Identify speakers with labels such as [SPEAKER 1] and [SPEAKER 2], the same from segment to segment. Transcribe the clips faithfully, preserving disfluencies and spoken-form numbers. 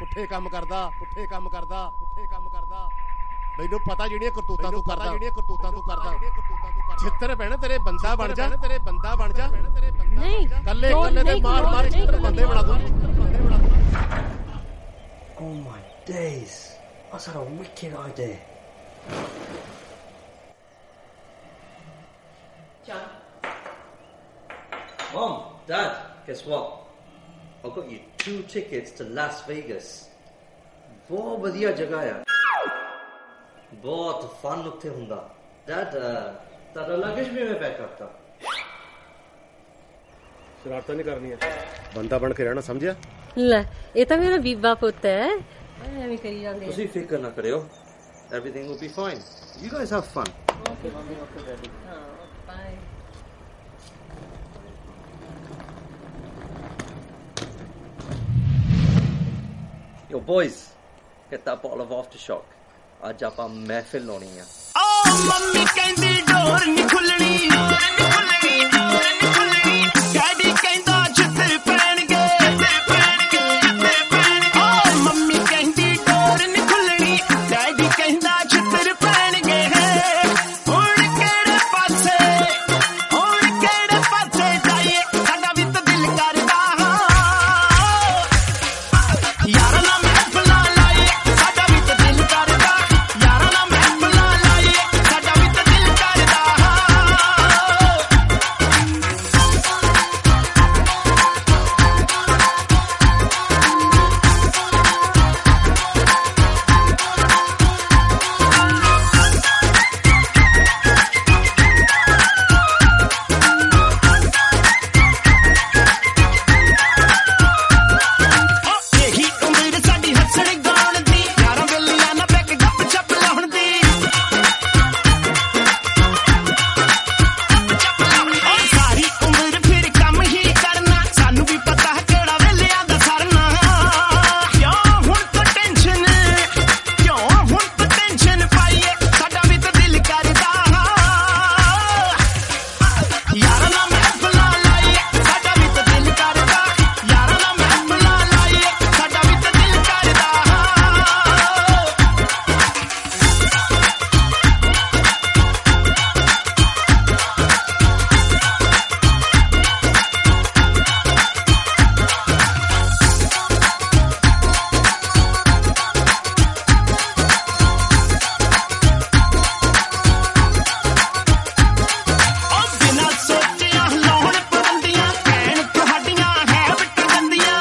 [SPEAKER 1] ਪੁੱਠੇ ਕੰਮ ਕਰਦਾ ਪੁੱਠੇ ਕੰਮ ਕਰਦਾ ਪੁੱਠੇ ਕੰਮ ਕਰਦਾ ਮੈਨੂੰ ਪਤਾ ਜਿਹੜੀਆਂ ਕਰਤੂਤਾਂ ਤੂੰ ਕਰਦਾ ਜਿਹੜੀਆਂ ਕਰਤੂਤਾਂ ਤੂੰ ਕਰਦਾ ਛਿੱਤਰ ਭੈਣ ਤੇਰੇ ਬੰਦਾ ਬਣ ਜਾ ਤੇਰੇ ਬੰਦਾ ਬਣ ਜਾ ਤੇਰੇ ਬੰਦਾ ਨਹੀਂ ਕੱਲੇ ਕੱਲੇ ਤੇ ਮਾਰ ਮਾਰ ਛਿੱਤਰ ਬੰਦੇ ਬਣਾ ਦੂੰ ਬੰਦੇ ਬਣਾ ਦੂੰ
[SPEAKER 2] Oh my days, that's a wicked idea.
[SPEAKER 3] John.
[SPEAKER 2] Mom, Dad, guess what? I've got you two tickets to Las Vegas. बहुत बढ़िया जगह है बहुत फन उत्थे हुंदा डैड तारा लगेज भी मैं पैक करता
[SPEAKER 1] शरारतां नहीं करनी है बंदा बन के रहना समझिया
[SPEAKER 3] ਲੈ ਇਹ ਤਾਂ ਮੇਰਾ ਬੀਬਾ ਪੁੱਤ ਹੈ ਐਵੇਂ ਕਰੀ ਜਾਂਦੇ
[SPEAKER 2] ਤੁਸੀਂ ਫਿਕਰ ਨਾ ਕਰਿਓ everything will be fine you guys have fun
[SPEAKER 3] okay mummy okay daddy ਹਾਂ bye
[SPEAKER 2] Yo boys get that bottle of aftershock ਅੱਜ ਆਪਾਂ ਮਹਿਫਿਲ ਲਾਉਣੀ ਆ
[SPEAKER 4] ਓ ਮੰਮੀ ਕਹਿੰਦੀ ਡੋਰ ਨਹੀਂ ਖੁੱਲਣੀ ਡੋਰ ਨਹੀਂ ਖੁੱਲਣੀ ਡੋਰ ਨਹੀਂ ਖੁੱਲਣੀ ਡੈਡੀ ਕਹਿੰਦਾ ਜਿੱਥੇ ਪੈਣਗੇ ਪੈਣਗੇ ਜਿੱਥੇ ਪੈਣਗੇ ਓ ਮੰਮੀ ਕਹਿੰਦੀ ਡੋਰ ਨਹੀਂ ਖੁੱਲਣੀ ਡੈਡੀ ਕਹਿੰਦਾ ਜਿੱਥੇ ਪੈਣਗੇ ਹੁਣ ਕਿਹੜੇ ਪਾਸੇ ਹੁਣ ਕਿਹੜੇ ਪਾਸੇ ਜਾਈਏ ਸਾਡਾ ਵੀ ਤਾਂ ਦਿਲ ਕਰਦਾ ਯਾਰਾਂ ਨਾਲ ਮਹਿਫਲਾਂ ਲਾਈਏ ਸਾਡਾ ਵੀ ਤਾਂ ਦਿਲ ਕਰਦਾ ਯਾਰਾਂ ਨਾਲ ਮਹਿਫਲਾਂ ਲਾਈਏ ਸਾਡਾ ਵੀ ਤਾਂ ਦਿਲ ਕਰਦਾ ਇਹੀ ਉਮਰ ਸਾਡੀ ਹੱਸਣ ਗਾਉਣ ਦੀ ਯਾਰਾਂ ਵੇਲੀਆਂ ਨਾ ਬੈਕ ਗੱਪ ਛੱਪ ਲਾਉਣ ਦੀ ਓ ਸਾਰੀ ਉਮਰ ਫਿਰ ਕੰਮ ਹੀ ਕਰਨਾ ਸਾਨੂੰ ਵੀ ਪਤਾ ਕਿਹੜਾ ਵੇਲਿਆਂ ਦਾ ਸਰਨਾ ਕਿਉਂ ਹੁਣ ਤੋਂ ਟੈਨਸ਼ਨ ਕਿਉਂ ਹੁਣ ਤੋਂ ਟੈਨਸ਼ਨ ਪਾਈਏ ਸਾਡਾ ਵੀ ਤਾਂ ਦਿਲ ਕਰਦਾ ਯਾਰਾਂ ਨਾਲ ਮਹਿਫਲਾਂ ਲਾਈਏ ਸਾਡਾ ਵੀ ਤਾਂ ਦਿਲ ਕਰਦਾ ਯਾਰਾਂ ਨਾਲ ਮਹਿਫਲਾਂ ਲਾਈਏ ਸਾਡਾ ਵੀ ਤਾਂ ਦਿਲ ਕਰਦਾ ਓ ਬਿਨਾਂ ਸੋਚਿਆ ਲਾਉਣ ਪਾਬੰਦੀਆਂ ਕਹਿਣ ਤੁਹਾਡੀਆਂ ਹੈ ਵਿਟ ਗੰਦੀਆਂ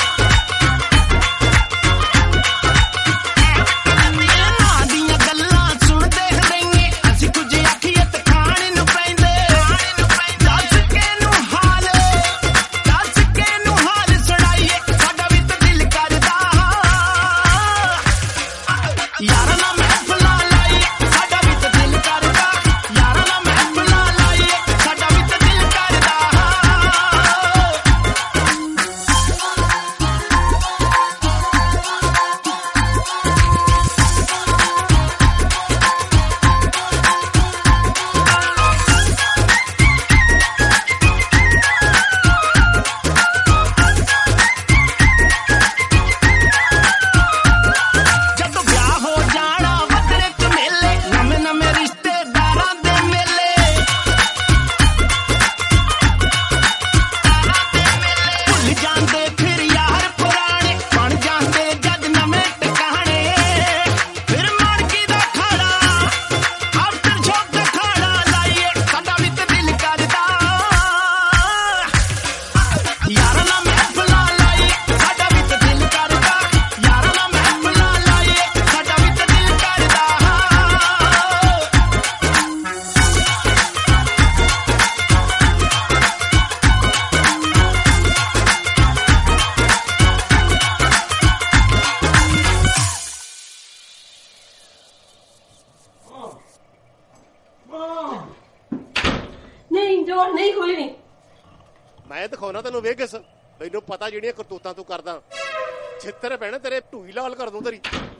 [SPEAKER 4] ਨਾਂ ਦੀਆਂ ਗੱਲਾਂ ਸੁਣਦੇ ਰਹਿੰਦੇ ਅਸੀਂ ਕੁਝ ਆਖੀਏ ਤੇ ਖਾਣ ਨੂੰ ਪੈਂਦੇ ਦੱਸ ਕੇ ਨੂੰ ਹਾਲ ਦੱਸ ਕੇ ਨੂੰ ਹਾਲ ਸੁਣਾਈਏ ਸਾਡਾ ਵੀ ਤਾਂ ਦਿਲ ਕਰਦਾ ਯਾਰਾਂ ਨਾਲ ਮਹਿਫਲਾਂ ਲਾਈਏ ਸਾਡਾ ਵੀ ਤਾਂ ਦਿਲ ਕਰਦਾ ਯਾਰਾਂ ਨਾਲ ਮਹਿਫਲਾਂ ਲਾਈਏ ਸਾਡਾ ਵੀ ਤਾਂ ਦਿਲ ਕਰਦਾ ਜਦੋਂ ਵਿਆਹ ਹੋ ਜਾਣਾ ਵੱਖਰੇ ਝਮੇਲੇ ਨਵੇਂ ਨਵੇਂ ਰਿਸ਼ਤੇਦਾਰਾਂ ਦੇ ਮੇਲੇ ਭੁੱਲ ਜਾਂਦੇ ਫਿਰ ਯਾਰ ਪੁਰਾਣੇ ਬਣ ਜਾਂਦੇ ਜਦ ਨਵੇਂ ਟਿਕਾਣੇ ਫਿਰ ਮਣਕੀ ਦਾ ਖਾਣਾ ਆਫਟਰ ਸ਼ੌਕ ਦਾ ਖਾਣਾ ਲਾਈਏ ਸਾਡਾ ਵੀ ਤਾਂ ਦਿਲ ਕਰਦਾ ਯਾਰਾਂ ਨਾਲ ਮਹਿਫਲਾਂ ਲਾਈਏ ਸਾਡਾ ਵੀ ਤਾਂ ਦਿਲ ਕਰਦਾ ਯਾਰਾਂ ਨਾਲ ਮਹਿਫਲਾਂ ਲਾਈਏ ਸਾਡਾ ਵੀ ਤਾਂ ਦਿਲ ਕਰਦਾ
[SPEAKER 3] ਨਹੀਂ ਡੋਰ ਨਹੀਂ ਖੋਲਣੀ
[SPEAKER 1] ਮੈਂ ਦਿਖਾਉਣਾ ਤੈਨੂੰ ਵੇਗਸ ਮੈਨੂੰ ਪਤਾ ਜਿਹੜੀਆਂ ਕਰਤੂਤਾਂ ਤੂੰ ਕਰਦਾ ਛਿੱਤਰ ਭੈਣ ਤੇਰੇ ਢੂਈ ਲਾਲ ਕਰ ਦੂੰ ਤੇਰੀ